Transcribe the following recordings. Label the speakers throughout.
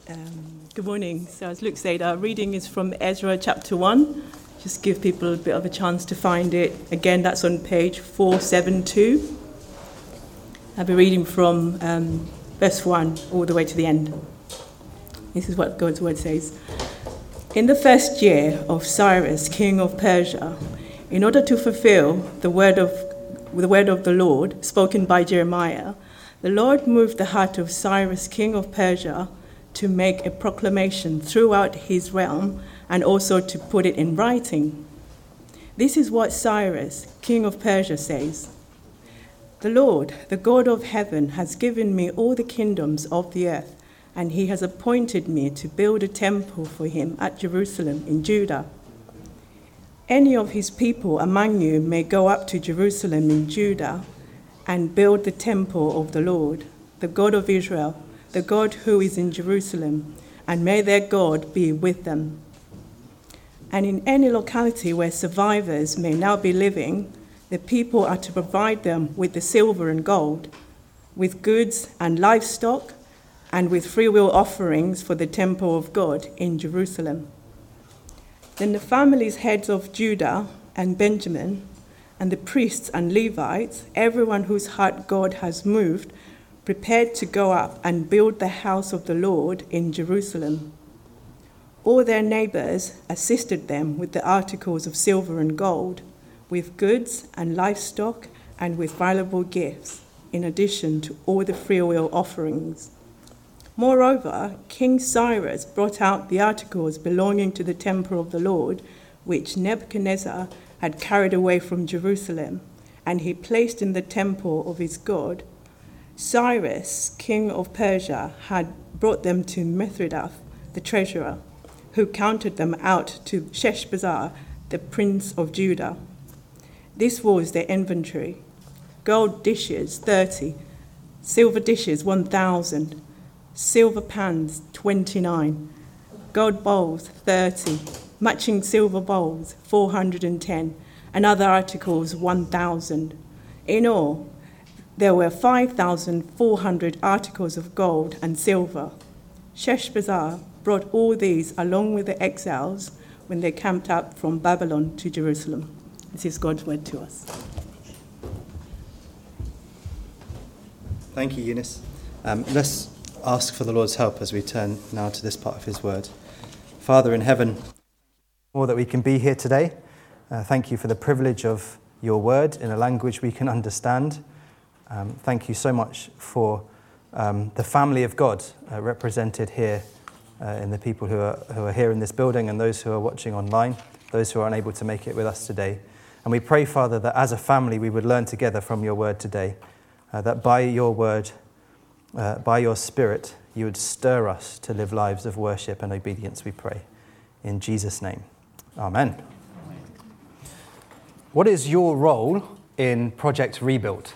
Speaker 1: Good morning. So as Luke said, our reading is from Ezra chapter 1. Just give people a bit of a chance to find it. Again, that's on page 472. I'll be reading from verse 1 all the way to the end. This is what God's word says. In the first year of Cyrus, king of Persia, in order to fulfill the word of the Lord spoken by Jeremiah, the Lord moved the heart of Cyrus, king of Persia, to make a proclamation throughout his realm and also to put it in writing. This is what Cyrus, king of Persia, says. The Lord, the God of heaven, has given me all the kingdoms of the earth, and he has appointed me to build a temple for him at Jerusalem in Judah. Any of his people among you may go up to Jerusalem in Judah and build the temple of the Lord, the God of Israel, the God who is in Jerusalem, and may their God be with them. And in any locality where survivors may now be living, the people are to provide them with the silver and gold, with goods and livestock, and with freewill offerings for the temple of God in Jerusalem. Then the families, heads of Judah and Benjamin, and the priests and Levites, everyone whose heart God has moved, prepared to go up and build the house of the Lord in Jerusalem. All their neighbors assisted them with the articles of silver and gold, with goods and livestock, and with valuable gifts, in addition to all the freewill offerings. Moreover, King Cyrus brought out the articles belonging to the temple of the Lord, which Nebuchadnezzar had carried away from Jerusalem, and he placed in the temple of his God. Cyrus, king of Persia, had brought them to Mithridath, the treasurer, who counted them out to Sheshbazzar, the prince of Judah. This was their inventory: gold dishes 30, silver dishes 1,000, silver pans 29, gold bowls 30, matching silver bowls 410, and other articles 1,000. In all, there were 5,400 articles of gold and silver. Sheshbazzar brought all these along with the exiles when they camped up from Babylon to Jerusalem. This is God's word to us.
Speaker 2: Thank you, Eunice. Let's ask for the Lord's help as we turn now to this part of his word. Father in heaven, more that we can be here today. Thank you for the privilege of your word in a language we can understand. Thank you so much for the family of God represented here in the people who are here in this building and those who are watching online, those who are unable to make it with us today. And we pray, Father, that as a family we would learn together from your word today, that by your word, by your Spirit, you would stir us to live lives of worship and obedience, we pray. In Jesus' name, amen. What is your role in Project Rebuild?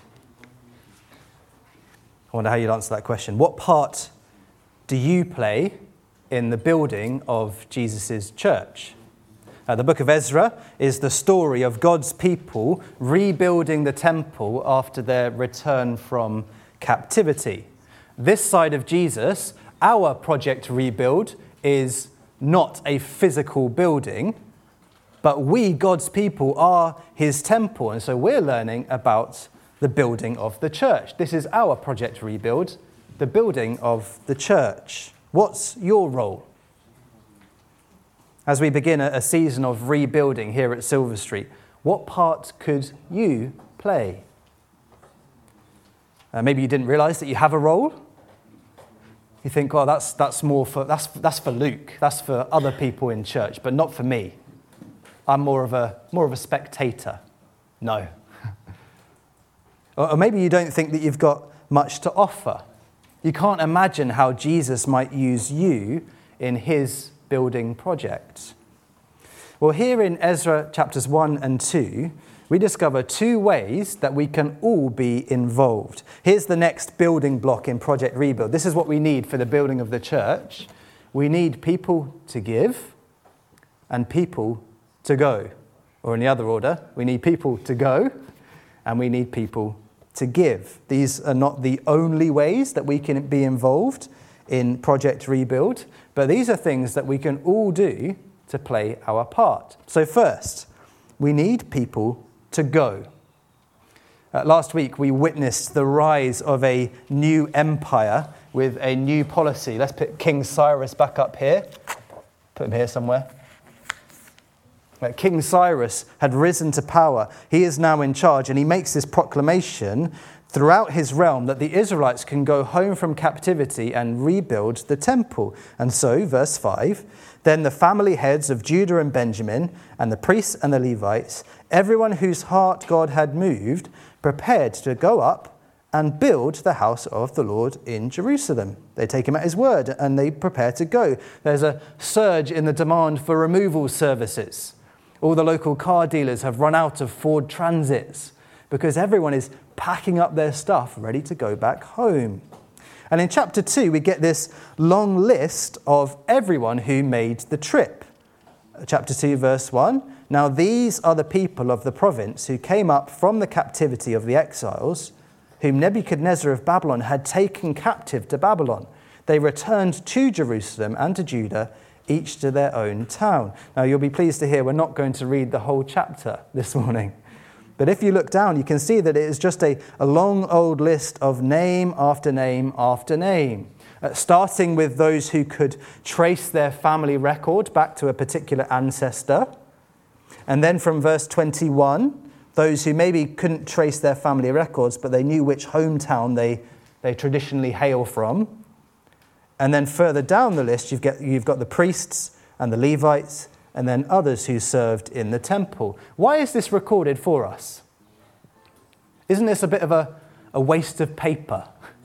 Speaker 2: I wonder how you'd answer that question. What part do you play in the building of Jesus' church? The book of Ezra is the story of God's people rebuilding the temple after their return from captivity. This side of Jesus, our Project Rebuild is not a physical building, but we, God's people, are his temple. And so we're learning about the building of the church. This is our Project Rebuild, the building of the church. What's your role? As we begin a season of rebuilding here at Silver Street, what part could you play? Maybe you didn't realise that you have a role. You think, well, that's for Luke, that's for other people in church, but not for me. I'm more of a spectator. No. Or maybe you don't think that you've got much to offer. You can't imagine how Jesus might use you in his building project. Well, here in Ezra chapters 1 and 2, we discover two ways that we can all be involved. Here's the next building block in Project Rebuild. This is what we need for the building of the church. We need people to give and people to go. Or in the other order, we need people to go and we need people to give. These are not the only ways that we can be involved in Project Rebuild, but these are things that we can all do to play our part. So first, we need people to go. Last week, we witnessed the rise of a new empire with a new policy. Let's put King Cyrus back up here. Put him here somewhere. King Cyrus had risen to power. He is now in charge, and he makes this proclamation throughout his realm that the Israelites can go home from captivity and rebuild the temple. And so, verse 5, then the family heads of Judah and Benjamin, and the priests and the Levites, everyone whose heart God had moved, prepared to go up and build the house of the Lord in Jerusalem. They take him at his word and they prepare to go. There's a surge in the demand for removal services. All the local car dealers have run out of Ford Transits because everyone is packing up their stuff ready to go back home. And in chapter 2, we get this long list of everyone who made the trip. Chapter 2, verse 1, now these are the people of the province who came up from the captivity of the exiles, whom Nebuchadnezzar of Babylon had taken captive to Babylon. They returned to Jerusalem and to Judah, each to their own town. Now you'll be pleased to hear we're not going to read the whole chapter this morning. But if you look down, you can see that it is just a long old list of name after name after name, starting with those who could trace their family record back to a particular ancestor. And then from verse 21, those who maybe couldn't trace their family records, but they knew which hometown they traditionally hail from. And then further down the list, you've got the priests and the Levites, and then others who served in the temple. Why is this recorded for us? Isn't this a bit of a waste of paper?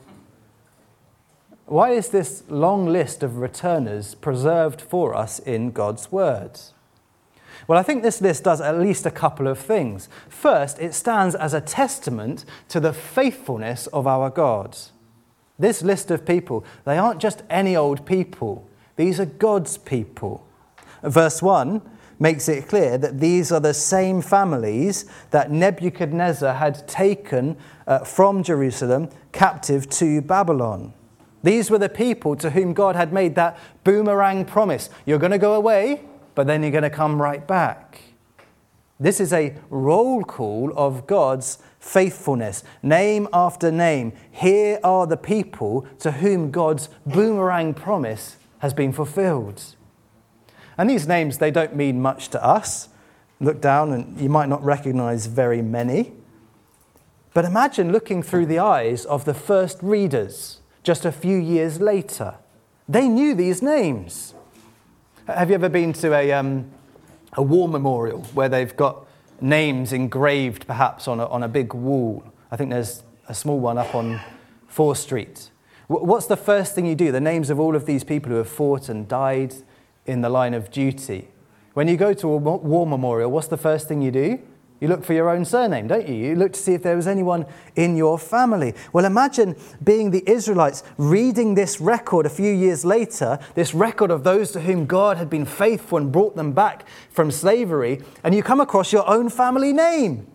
Speaker 2: Why is this long list of returners preserved for us in God's words? Well, I think this list does at least a couple of things. First, it stands as a testament to the faithfulness of our God. This list of people, they aren't just any old people. These are God's people. Verse 1 makes it clear that these are the same families that Nebuchadnezzar had taken from Jerusalem captive to Babylon. These were the people to whom God had made that boomerang promise. You're going to go away, but then you're going to come right back. This is a roll call of God's faithfulness. Name after name. Here are the people to whom God's boomerang promise has been fulfilled. And these names, they don't mean much to us. Look down and you might not recognize very many. But imagine looking through the eyes of the first readers just a few years later. They knew these names. Have you ever been to a war memorial where they've got names engraved perhaps on a big wall? I think there's a small one up on 4th Street. What's the first thing you do? The names of all of these people who have fought and died in the line of duty. When you go to a war memorial, what's the first thing you do? You look for your own surname, don't you? You look to see if there was anyone in your family. Well, imagine being the Israelites, reading this record a few years later, this record of those to whom God had been faithful and brought them back from slavery, and you come across your own family name.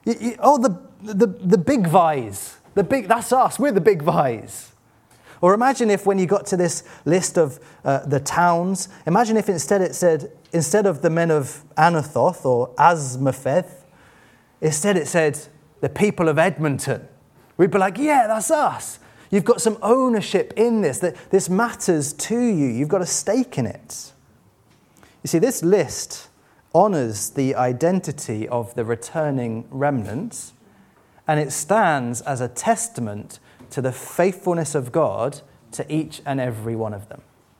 Speaker 2: The Big Vies. That's us, we're the Big Vies. Or imagine if when you got to this list of the towns, imagine if instead it said, instead of the men of Anathoth or Asmapheth, instead it said the people of Edmonton. We'd be like, yeah, that's us. You've got some ownership in this, that this matters to you. You've got a stake in it. You see, this list honours the identity of the returning remnants, and it stands as a testament to the faithfulness of God to each and every one of them.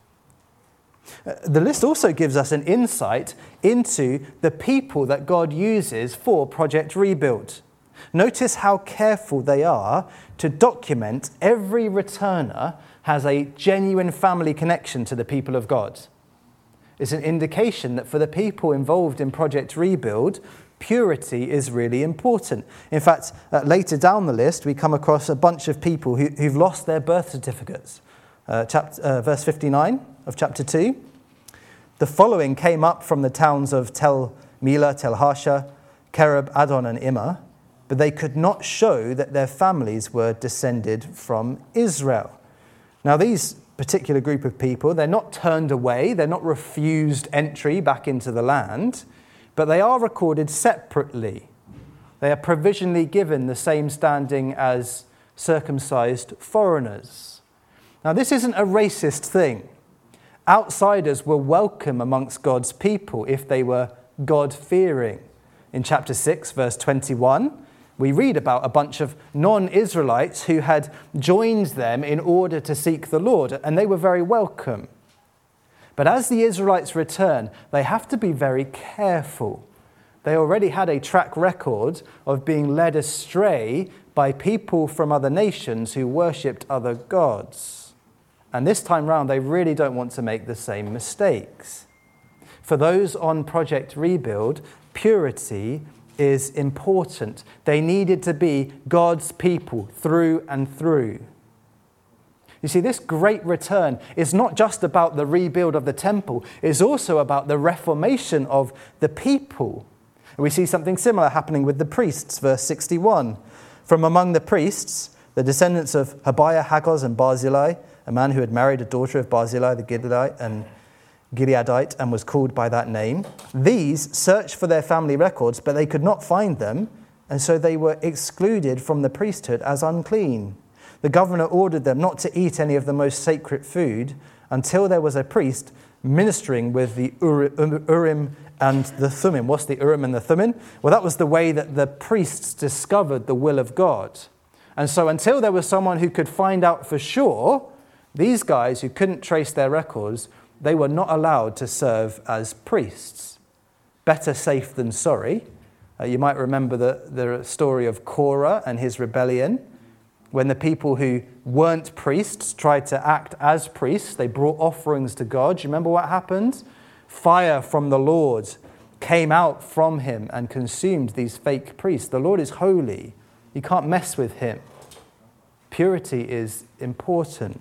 Speaker 2: The list also gives us an insight into the people that God uses for Project Rebuild. Notice how careful they are to document every returner has a genuine family connection to the people of God. It's an indication that for the people involved in Project Rebuild, purity is really important. In fact, later down the list, we come across a bunch of people who've lost their birth certificates. Verse 59 of chapter 2. The following came up from the towns of Tel Melah, Tel Harsha, Kerub, Adon, and Immer, but they could not show that their families were descended from Israel. Now, these particular group of people. They're not turned away. They're not refused entry back into the land, but they are recorded separately. They are provisionally given the same standing as circumcised foreigners. Now, this isn't a racist thing. Outsiders were welcome amongst God's people if they were God-fearing. In chapter 6, verse 21, we read about a bunch of non-Israelites who had joined them in order to seek the Lord, and they were very welcome. But as the Israelites return, they have to be very careful. They already had a track record of being led astray by people from other nations who worshipped other gods. And this time round, they really don't want to make the same mistakes. For those on Project Rebuild, purity is important. They needed to be God's people through and through. You see, this great return is not just about the rebuild of the temple, it's also about the reformation of the people. We see something similar happening with the priests, verse 61. From among the priests, the descendants of Habiah, Haggoz, and Barzillai, a man who had married a daughter of Barzillai the Gileadite and was called by that name. These searched for their family records, but they could not find them, and so they were excluded from the priesthood as unclean. The governor ordered them not to eat any of the most sacred food until there was a priest ministering with the Urim and the Thummim. What's the Urim and the Thummim? Well, that was the way that the priests discovered the will of God. And so until there was someone who could find out for sure, these guys who couldn't trace their records, they were not allowed to serve as priests. Better safe than sorry. You might remember the story of Korah and his rebellion. When the people who weren't priests tried to act as priests, they brought offerings to God. Do you remember what happened? Fire from the Lord came out from him and consumed these fake priests. The Lord is holy. You can't mess with him. Purity is important.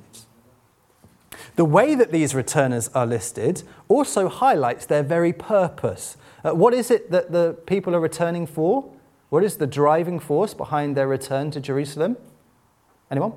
Speaker 2: The way that these returners are listed also highlights their very purpose. What is it that the people are returning for? What is the driving force behind their return to Jerusalem? Anyone?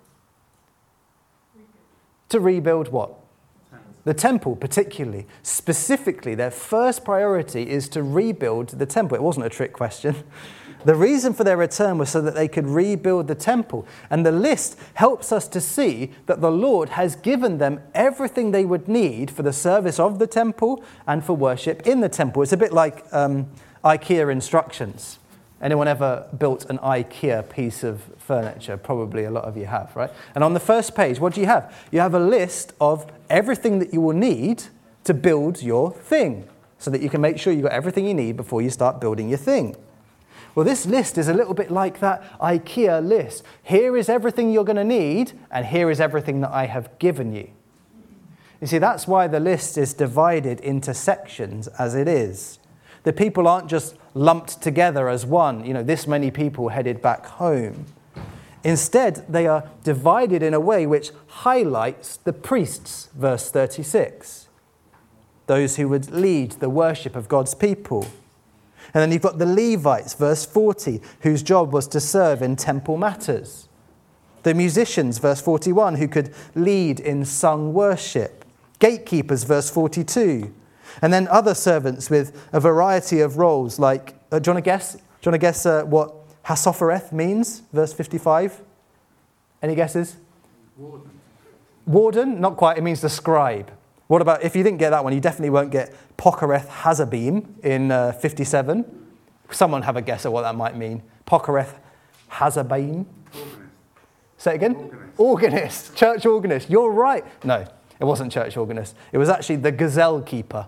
Speaker 2: To rebuild what? The temple, particularly. Specifically, their first priority is to rebuild the temple. It wasn't a trick question. The reason for their return was so that they could rebuild the temple. And the list helps us to see that the Lord has given them everything they would need for the service of the temple and for worship in the temple. It's a bit like IKEA instructions. Anyone ever built an IKEA piece of furniture? Probably a lot of you have, right? And on the first page, what do you have? You have a list of everything that you will need to build your thing, so that you can make sure you've got everything you need before you start building your thing. Well, this list is a little bit like that IKEA list. Here is everything you're going to need, and here is everything that I have given you. You see, that's why the list is divided into sections as it is. The people aren't just lumped together as one, this many people headed back home. Instead, they are divided in a way which highlights the priests, verse 36. Those who would lead the worship of God's people. And then you've got the Levites, verse 40, whose job was to serve in temple matters. The musicians, verse 41, who could lead in sung worship. Gatekeepers, verse 42. And then other servants with a variety of roles like, do you want to guess what Hasophereth means, verse 55? Any guesses? Warden? Not quite, it means the scribe. What about, if you didn't get that one, you definitely won't get Pokereth Hazabim in 57. Someone have a guess at what that might mean. Pokereth Hazabim. Say it again? Organist. Church organist. You're right. No, it wasn't church organist. It was actually the gazelle keeper.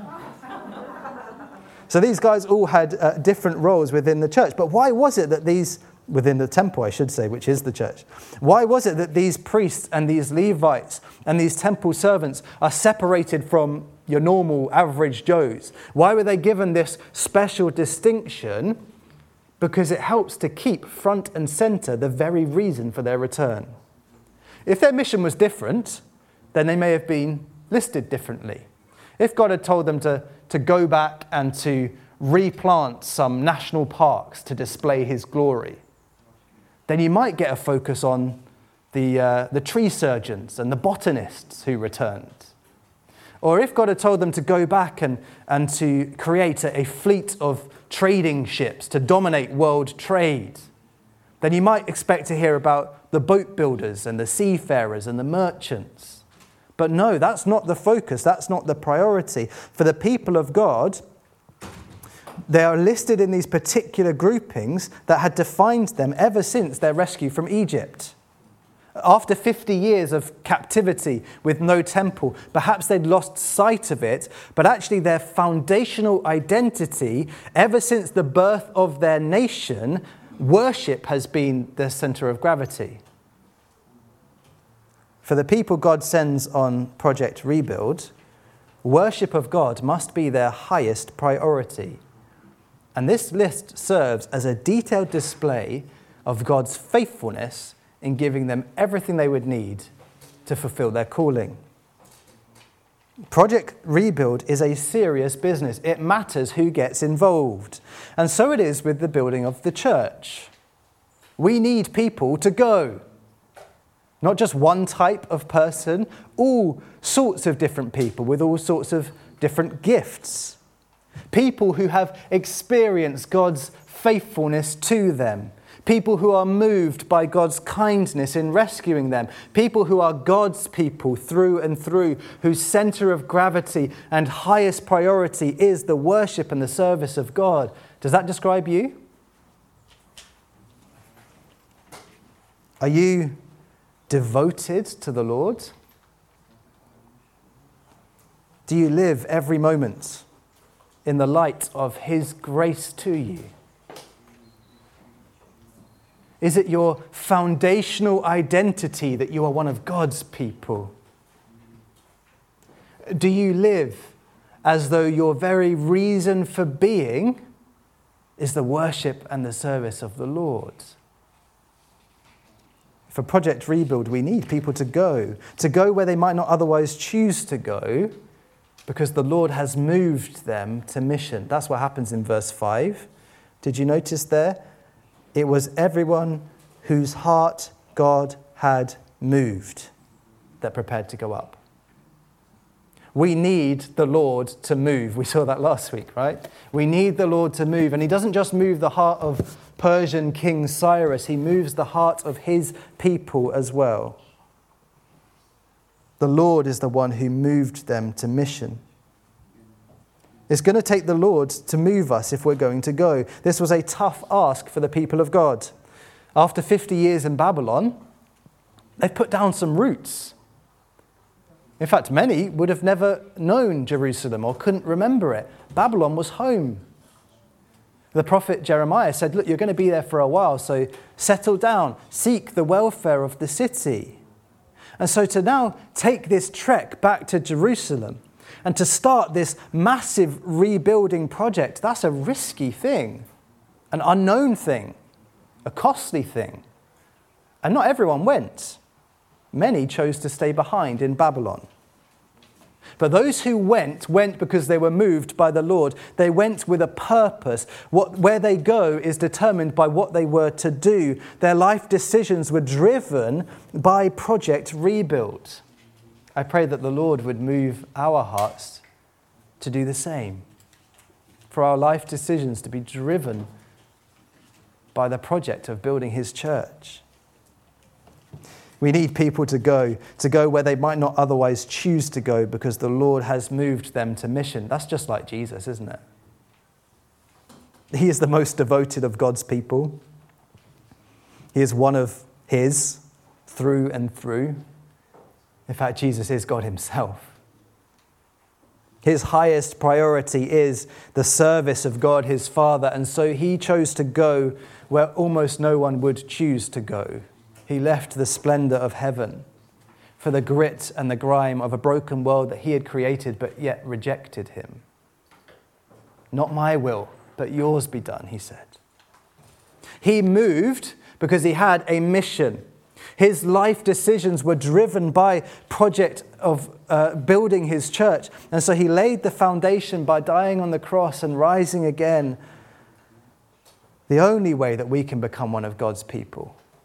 Speaker 2: So these guys all had different roles within the church. But why was it that these, within the temple, I should say, which is the church, why was it that these priests and these Levites and these temple servants are separated from your normal average Joes? Why were they given this special distinction? Because it helps to keep front and center the very reason for their return. If their mission was different, then they may have been listed differently. If God had told them to go back and to replant some national parks to display his glory, then you might get a focus on the tree surgeons and the botanists who returned. Or if God had told them to go back and to create a fleet of trading ships to dominate world trade, then you might expect to hear about the boat builders and the seafarers and the merchants. But no, that's not the focus. That's not the priority. For the people of God, they are listed in these particular groupings that had defined them ever since their rescue from Egypt. After 50 years of captivity with no temple, perhaps they'd lost sight of it, but actually their foundational identity, ever since the birth of their nation, worship has been the center of gravity. For the people God sends on Project Rebuild, worship of God must be their highest priority. And this list serves as a detailed display of God's faithfulness in giving them everything they would need to fulfill their calling. Project Rebuild is a serious business. It matters who gets involved. And so it is with the building of the church. We need people to go. Not just one type of person, all sorts of different people with all sorts of different gifts. People who have experienced God's faithfulness to them. People who are moved by God's kindness in rescuing them. People who are God's people through and through, whose center of gravity and highest priority is the worship and the service of God. Does that describe you? Are you devoted to the Lord? Do you live every moment in the light of His grace to you? Is it your foundational identity that you are one of God's people? Do you live as though your very reason for being is the worship and the service of the Lord? For Project Rebuild, we need people to go where they might not otherwise choose to go, because the Lord has moved them to mission. That's what happens in verse 5. Did you notice there? It was everyone whose heart God had moved that prepared to go up. We need the Lord to move. We saw that last week, right? We need the Lord to move. And He doesn't just move the heart of Persian King Cyrus. He moves the heart of His people as well. The Lord is the one who moved them to mission. It's going to take the Lord to move us if we're going to go. This was a tough ask for the people of God. After 50 years in Babylon, they've put down some roots. In fact, many would have never known Jerusalem or couldn't remember it. Babylon was home. The prophet Jeremiah said, look, you're going to be there for a while, so settle down, seek the welfare of the city. And so to now take this trek back to Jerusalem and to start this massive rebuilding project, that's a risky thing, an unknown thing, a costly thing. And not everyone went. Many chose to stay behind in Babylon. But those who went because they were moved by the Lord. They went with a purpose. Where they go is determined by what they were to do. Their life decisions were driven by Project Rebuild. I pray that the Lord would move our hearts to do the same. For our life decisions to be driven by the project of building His church. We need people to go where they might not otherwise choose to go because the Lord has moved them to mission. That's just like Jesus, isn't it? He is the most devoted of God's people. He is one of His through and through. In fact, Jesus is God Himself. His highest priority is the service of God, His Father, and so He chose to go where almost no one would choose to go. He left the splendor of heaven for the grit and the grime of a broken world that He had created but yet rejected Him. Not my will, but yours be done, He said. He moved because He had a mission. His life decisions were driven by project of building His church. And so He laid the foundation by dying on the cross and rising again. The only way that we can become one of God's people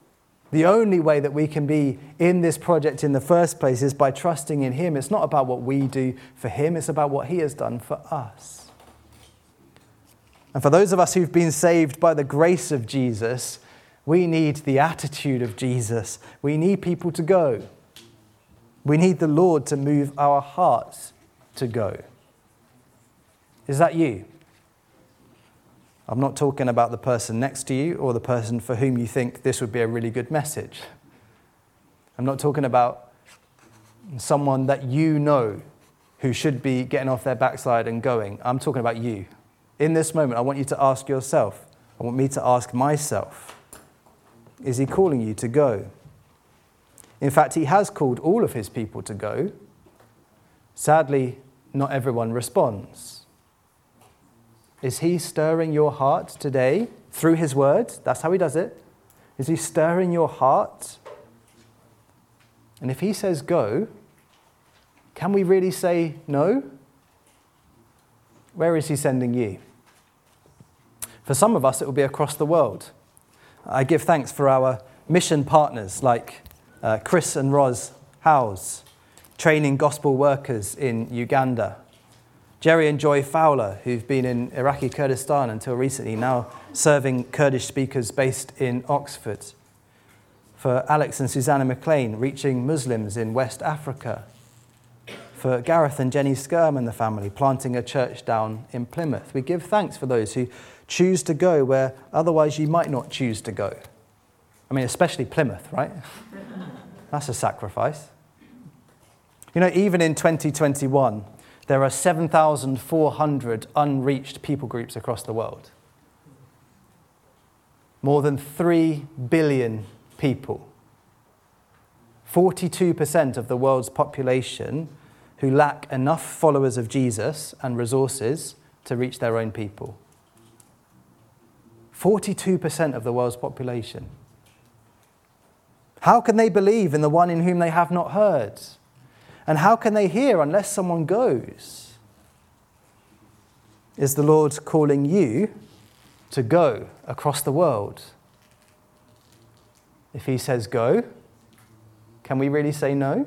Speaker 2: The only way that we can be in this project in the first place is by trusting in him. It's not about what we do for him, it's about what he has done for us. And for those of us who've been saved by the grace of Jesus, we need the attitude of Jesus. We need people to go. We need the Lord to move our hearts to go. Is that you? I'm not talking about the person next to you or the person for whom you think this would be a really good message. I'm not talking about someone that you know who should be getting off their backside and going. I'm talking about you. In this moment, I want you to ask yourself, I want me to ask myself, is he calling you to go? In fact, he has called all of his people to go. Sadly, not everyone responds. Is he stirring your heart today through his word? That's how he does it. Is he stirring your heart? And if he says go, can we really say no? Where is he sending you? For some of us, it will be across the world. I give thanks for our mission partners like Chris and Roz Howes, training gospel workers in Uganda. Jerry and Joy Fowler, who've been in Iraqi Kurdistan until recently, now serving Kurdish speakers based in Oxford. For Alex and Susanna McLean, reaching Muslims in West Africa. For Gareth and Jenny Skirm and the family, planting a church down in Plymouth. We give thanks for those who choose to go where otherwise you might not choose to go. I mean, especially Plymouth, right? That's a sacrifice. You know, even in 2021, there are 7,400 unreached people groups across the world. More than 3 billion people. 42% of the world's population who lack enough followers of Jesus and resources to reach their own people. 42% of the world's population. How can they believe in the one in whom they have not heard? And how can they hear unless someone goes? Is the Lord calling you to go across the world? If he says go, can we really say no?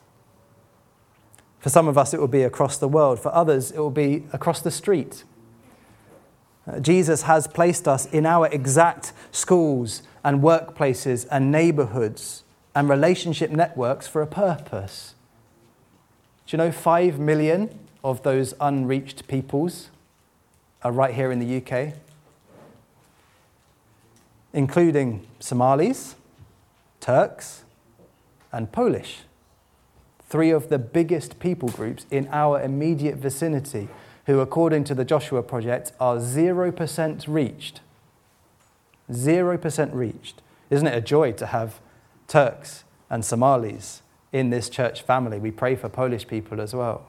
Speaker 2: For some of us, it will be across the world. For others, it will be across the street. Jesus has placed us in our exact schools and workplaces and neighborhoods and relationship networks for a purpose. Do you know 5 million of those unreached peoples are right here in the UK? Including Somalis, Turks, and Polish. 3 of the biggest people groups in our immediate vicinity who, according to the Joshua Project, are 0% reached. 0% reached. Isn't it a joy to have Turks and Somalis in this church family? We pray for Polish people as well.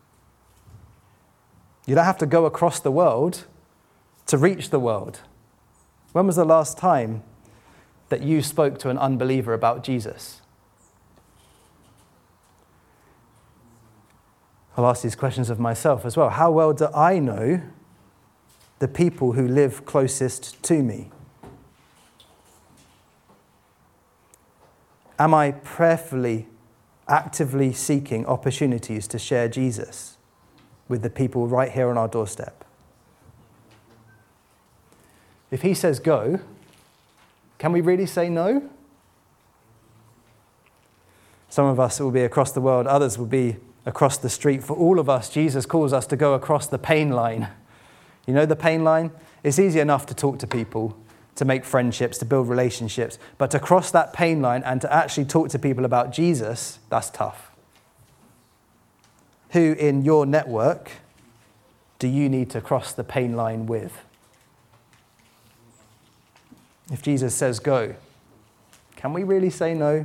Speaker 2: You don't have to go across the world to reach the world. When was the last time that you spoke to an unbeliever about Jesus? I'll ask these questions of myself as well. How well do I know the people who live closest to me? Am I prayerfully, actively seeking opportunities to share Jesus with the people right here on our doorstep? If he says go, can we really say no? Some of us will be across the world, others will be across the street. For all of us, Jesus calls us to go across the pain line. You know the pain line? It's easy enough to talk to people, to make friendships, to build relationships. But to cross that pain line and to actually talk to people about Jesus, that's tough. Who in your network do you need to cross the pain line with? If Jesus says go, can we really say no?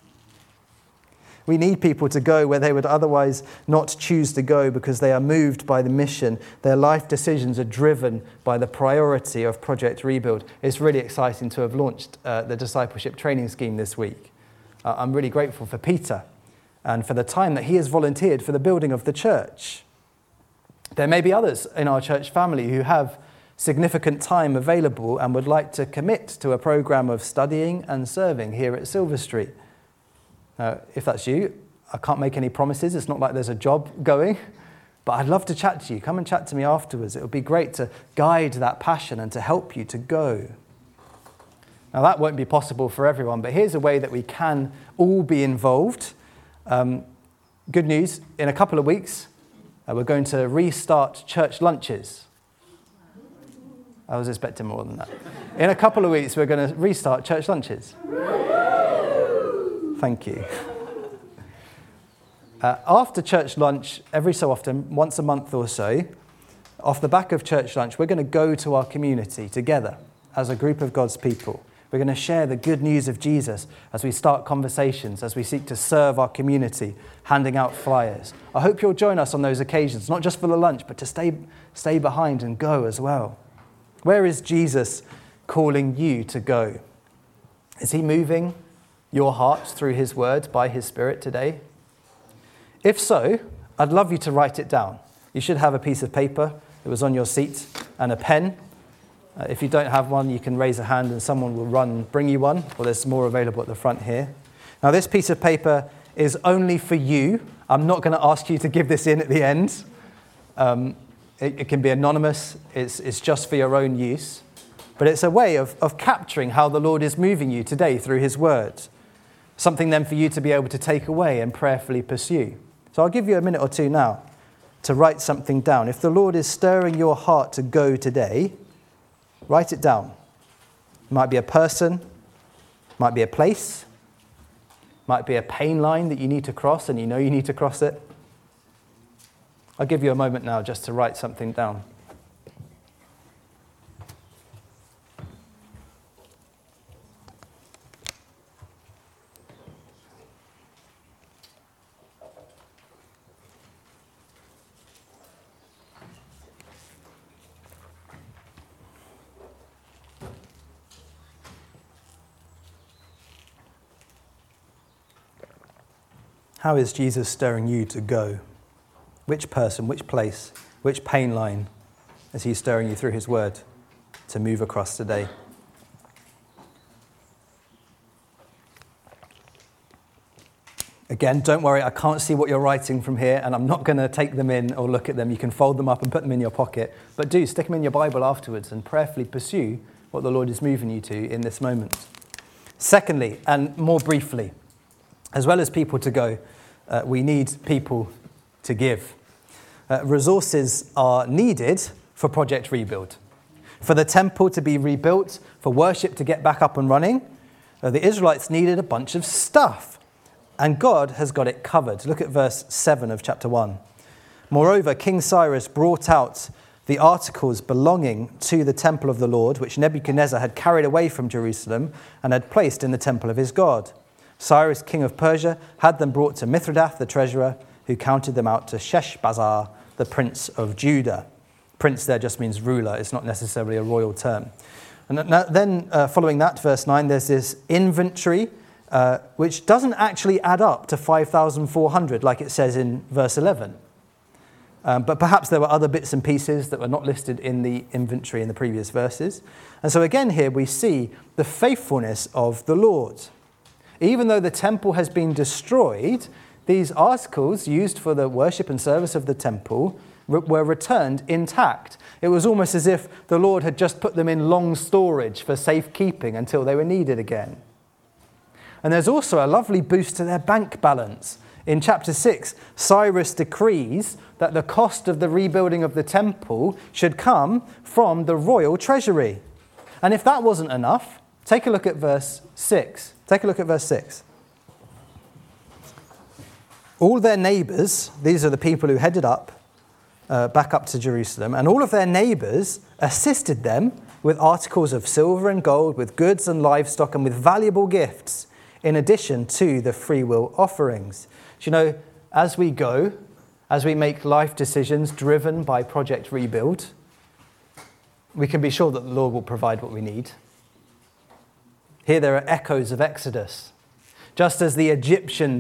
Speaker 2: We need people to go where they would otherwise not choose to go because they are moved by the mission. Their life decisions are driven by the priority of Project Rebuild. It's really exciting to have launched the discipleship training scheme this week. I'm really grateful for Peter and for the time that he has volunteered for the building of the church. There may be others in our church family who have significant time available and would like to commit to a program of studying and serving here at Silver Street. Now, if that's you, I can't make any promises. It's not like there's a job going, but I'd love to chat to you. Come and chat to me afterwards. It would be great to guide that passion and to help you to go. Now, that won't be possible for everyone, but here's a way that we can all be involved. Good news, in a couple of weeks, we're going to restart church lunches. I was expecting more than that. In a couple of weeks, we're going to restart church lunches. Thank you. After church lunch, every so often, once a month or so, off the back of church lunch, we're going to go to our community together as a group of God's people. We're going to share the good news of Jesus as we start conversations, as we seek to serve our community, handing out flyers. I hope you'll join us on those occasions, not just for the lunch, but to stay behind and go as well. Where is Jesus calling you to go? Is he moving your heart through his word by his Spirit today? If so, I'd love you to write it down. You should have a piece of paper that was on your seat and a pen. If you don't have one, you can raise a hand and someone will bring you one, or there's more available at the front here. Now, this piece of paper is only for you. I'm not going to ask you to give this in at the end. It can be anonymous. It's just for your own use. But it's a way of capturing how the Lord is moving you today through his word. Something then for you to be able to take away and prayerfully pursue. So I'll give you a minute or two now to write something down. If the Lord is stirring your heart to go today, write it down. It might be a person, might be a place, might be a pain line that you need to cross and you know you need to cross it. I'll give you a moment now just to write something down. How is Jesus stirring you to go? Which person, which place, which pain line is he stirring you through his word to move across today? Again, don't worry, I can't see what you're writing from here, and I'm not going to take them in or look at them. You can fold them up and put them in your pocket. But do stick them in your Bible afterwards and prayerfully pursue what the Lord is moving you to in this moment. Secondly, and more briefly, as well as people to go, we need people to give. Resources are needed for Project Rebuild. For the temple to be rebuilt, for worship to get back up and running, the Israelites needed a bunch of stuff. And God has got it covered. Look at verse 7 of chapter 1. Moreover, King Cyrus brought out the articles belonging to the temple of the Lord, which Nebuchadnezzar had carried away from Jerusalem and had placed in the temple of his God. Cyrus, king of Persia, had them brought to Mithridath, the treasurer, who counted them out to Sheshbazzar, the prince of Judah. Prince there just means ruler. It's not necessarily a royal term. And then following that, verse 9, there's this inventory, which doesn't actually add up to 5,400 like it says in verse 11. But perhaps there were other bits and pieces that were not listed in the inventory in the previous verses. And so again here we see the faithfulness of the Lord. Even though the temple has been destroyed, these articles used for the worship and service of the temple were returned intact. It was almost as if the Lord had just put them in long storage for safekeeping until they were needed again. And there's also a lovely boost to their bank balance. In chapter 6, Cyrus decrees that the cost of the rebuilding of the temple should come from the royal treasury. And if that wasn't enough, take a look at verse 6. Take a look at verse 6. All their neighbours, these are the people who headed back up to Jerusalem, and all of their neighbours assisted them with articles of silver and gold, with goods and livestock, and with valuable gifts, in addition to the freewill offerings. Do you know, as we go, as we make life decisions driven by Project Rebuild, we can be sure that the Lord will provide what we need. Here there are echoes of Exodus. Just as the Egyptians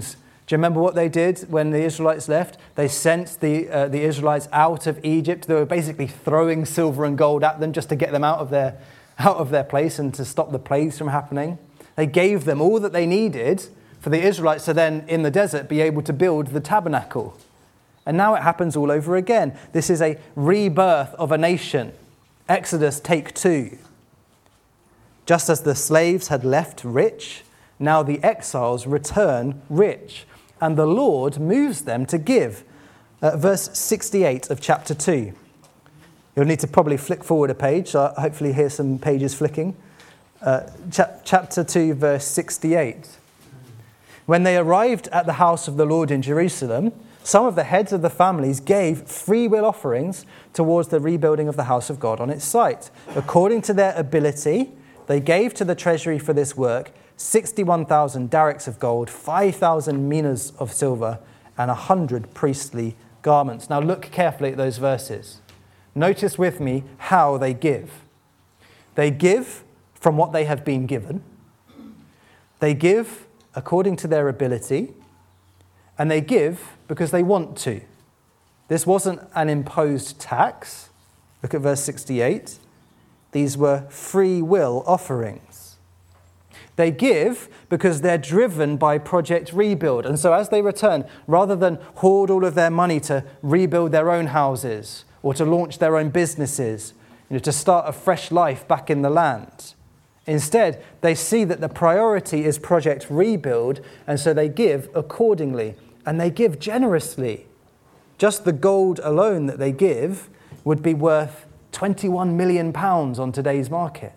Speaker 2: Do you remember what they did when the Israelites left? They sent the Israelites out of Egypt. They were basically throwing silver and gold at them just to get them out of their place and to stop the plagues from happening. They gave them all that they needed for the Israelites to then, in the desert, be able to build the tabernacle. And now it happens all over again. This is a rebirth of a nation. Exodus take 2. Just as the slaves had left rich, now the exiles return rich. And the Lord moves them to give. Verse 68 of chapter 2. You'll need to probably flick forward a page. So hopefully hear some pages flicking. Chapter 2, verse 68. When they arrived at the house of the Lord in Jerusalem, some of the heads of the families gave free will offerings towards the rebuilding of the house of God on its site. According to their ability, they gave to the treasury for this work 61,000 darics of gold, 5,000 minas of silver, and 100 priestly garments. Now look carefully at those verses. Notice with me how they give. They give from what they have been given. They give according to their ability. And they give because they want to. This wasn't an imposed tax. Look at verse 68. These were free will offerings. They give because they're driven by Project Rebuild. And so as they return, rather than hoard all of their money to rebuild their own houses or to launch their own businesses, to start a fresh life back in the land, instead, they see that the priority is Project Rebuild, and so they give accordingly. And they give generously. Just the gold alone that they give would be worth £21 million on today's market.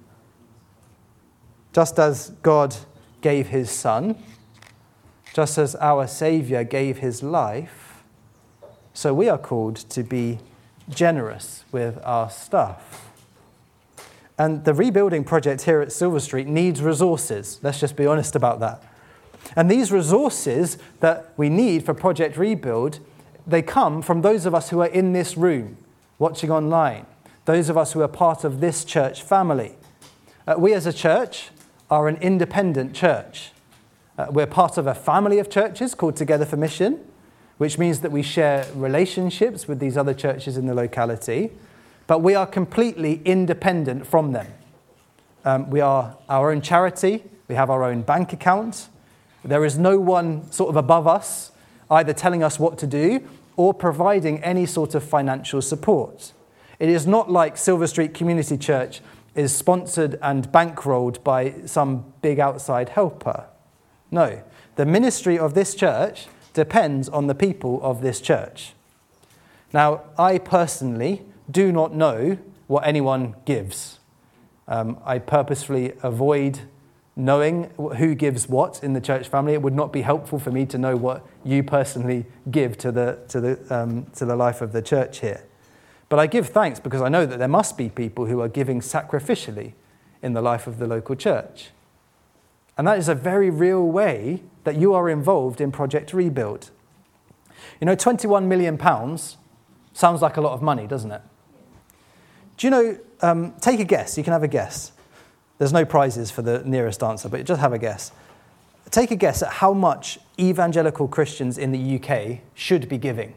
Speaker 2: Just as God gave his Son, just as our Saviour gave his life, so we are called to be generous with our stuff. And the rebuilding project here at Silver Street needs resources. Let's just be honest about that. And these resources that we need for Project Rebuild, they come from those of us who are in this room, watching online, those of us who are part of this church family. We as a church are an independent church. We're part of a family of churches called Together for Mission, which means that we share relationships with these other churches in the locality, but we are completely independent from them. We are our own charity. We have our own bank account. There is no one sort of above us, either telling us what to do or providing any sort of financial support. It is not like Silver Street Community Church is sponsored and bankrolled by some big outside helper. No, the ministry of this church depends on the people of this church. Now, I personally do not know what anyone gives. I purposefully avoid knowing who gives what in the church family. It would not be helpful for me to know what you personally give to the life of the church here. But I give thanks because I know that there must be people who are giving sacrificially in the life of the local church. And that is a very real way that you are involved in Project Rebuild. You know, £21 million sounds like a lot of money, doesn't it? Do you know, take a guess. You can have a guess. There's no prizes for the nearest answer, but just have a guess. Take a guess at how much evangelical Christians in the UK should be giving.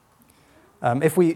Speaker 2: If we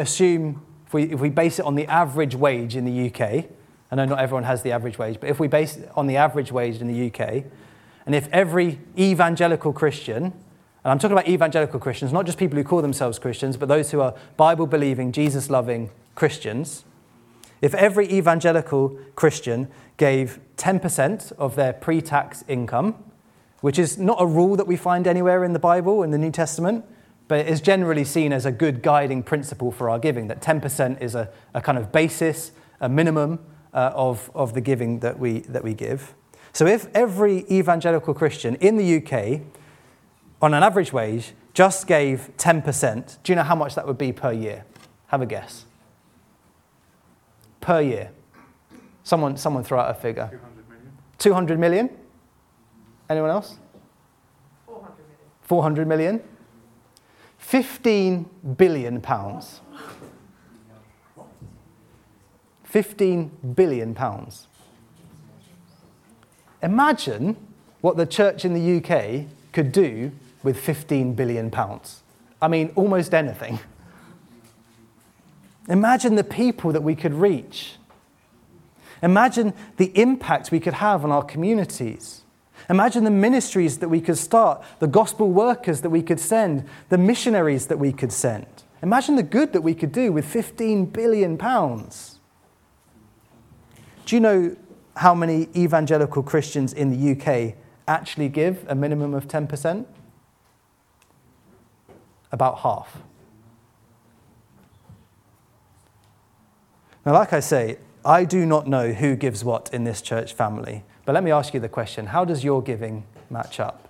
Speaker 2: base it on the average wage in the UK, I know not everyone has the average wage, but if we base it on the average wage in the UK, and if every evangelical Christian, and I'm talking about evangelical Christians, not just people who call themselves Christians, but those who are Bible-believing, Jesus-loving Christians, if every evangelical Christian gave 10% of their pre-tax income, which is not a rule that we find anywhere in the Bible, in the New Testament, but it is generally seen as a good guiding principle for our giving, that 10% is a kind of basis, a minimum of the giving that we give. So if every evangelical Christian in the UK, on an average wage, just gave 10%, do you know how much that would be per year? Have a guess. Per year. Someone throw out a figure.
Speaker 3: 200 million.
Speaker 2: 200 million? Anyone else?
Speaker 4: 400 million.
Speaker 2: 400 million? 15 billion pounds. 15 billion pounds. Imagine what the church in the UK could do with £15 billion? I mean, almost anything. Imagine the people that we could reach. Imagine the impact we could have on our communities. Imagine the ministries that we could start, the gospel workers that we could send, the missionaries that we could send. Imagine the good that we could do with £15 billion. Do you know how many evangelical Christians in the UK actually give a minimum of 10%? About half. Now, like I say, I do not know who gives what in this church family, but let me ask you the question, how does your giving match up?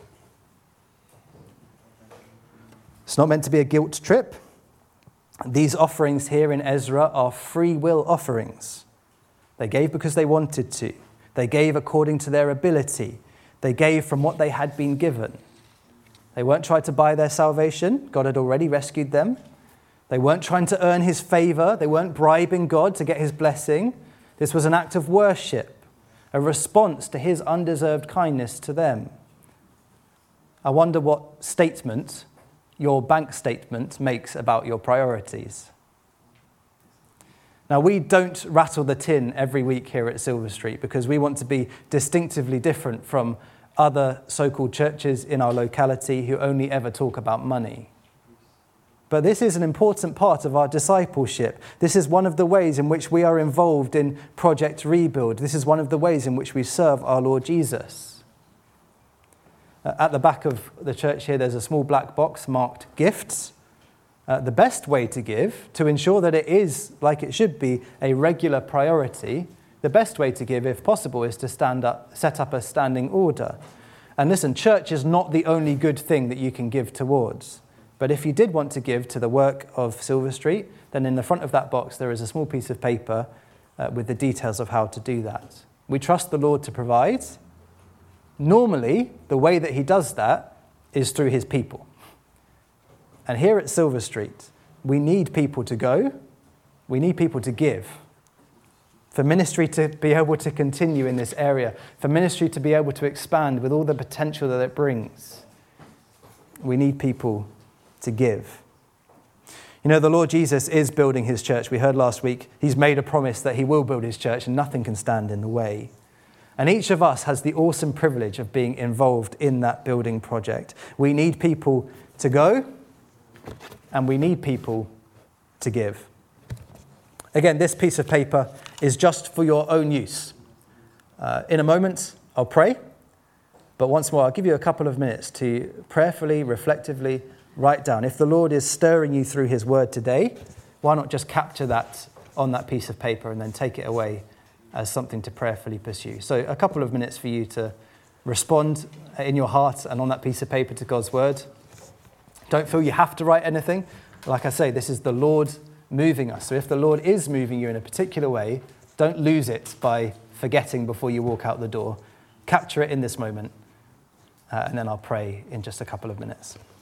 Speaker 2: It's not meant to be a guilt trip. These offerings here in Ezra are free will offerings. They gave because they wanted to. They gave according to their ability. They gave from what they had been given. They weren't trying to buy their salvation. God had already rescued them. They weren't trying to earn his favor. They weren't bribing God to get his blessing. This was an act of worship, a response to his undeserved kindness to them. I wonder what statement your bank statement makes about your priorities. Now, we don't rattle the tin every week here at Silver Street because we want to be distinctively different from other so-called churches in our locality who only ever talk about money. But this is an important part of our discipleship. This is one of the ways in which we are involved in Project Rebuild. This is one of the ways in which we serve our Lord Jesus. At the back of the church here, there's a small black box marked gifts. The best way to give, to ensure that it is, like it should be, a regular priority, the best way to give, if possible, is to set up a standing order. And listen, church is not the only good thing that you can give towards. But if you did want to give to the work of Silver Street, then in the front of that box there is a small piece of paper with the details of how to do that. We trust the Lord to provide. Normally, the way that he does that is through his people. And here at Silver Street, we need people to go. We need people to give. For ministry to be able to continue in this area, for ministry to be able to expand with all the potential that it brings, we need people to give. You know, the Lord Jesus is building his church. We heard last week, he's made a promise that he will build his church and nothing can stand in the way. And each of us has the awesome privilege of being involved in that building project. We need people to go and we need people to give. Again, this piece of paper is just for your own use. In a moment, I'll pray. But once more, I'll give you a couple of minutes to prayerfully, reflectively write down. If the Lord is stirring you through his word today, why not just capture that on that piece of paper and then take it away as something to prayerfully pursue. So a couple of minutes for you to respond in your heart and on that piece of paper to God's word. Don't feel you have to write anything. Like I say, this is the Lord moving us. So if the Lord is moving you in a particular way, don't lose it by forgetting before you walk out the door. Capture it in this moment, and then I'll pray in just a couple of minutes.